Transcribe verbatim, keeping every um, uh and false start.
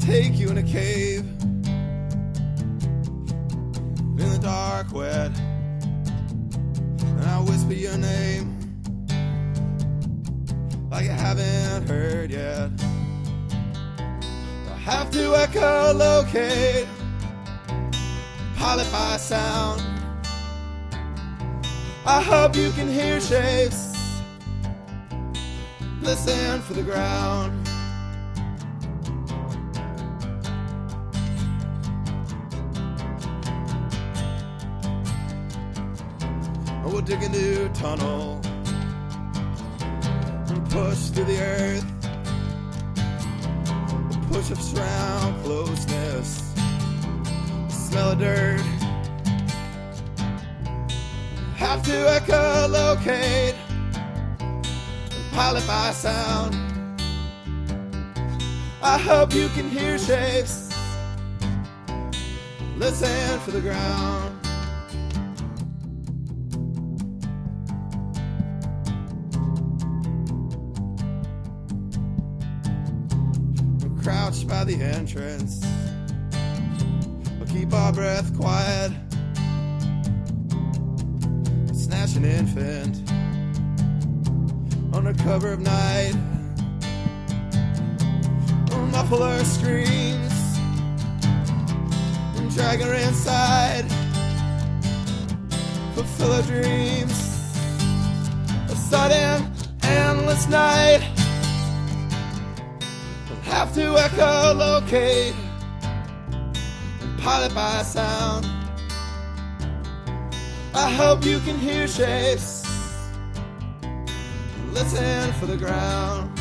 take you in a cave, in the dark, wet, and I whisper your name like you haven't heard yet. I have to echolocate, pilot by sound. I hope you can hear shapes, listen for the ground. We'll dig a new tunnel and push through the earth. The push-ups surround closeness, the smell of dirt. Have to echolocate, pilot by sound. I hope you can hear shapes, listen for the ground. Crouched by the entrance, we'll keep our breath quiet. Snatch an infant on the cover of night. We'll muffle her screams and drag her inside. Fulfill her dreams, a sudden, endless night. Have to echolocate and pilot by sound. I hope you can hear shapes, listen for the ground.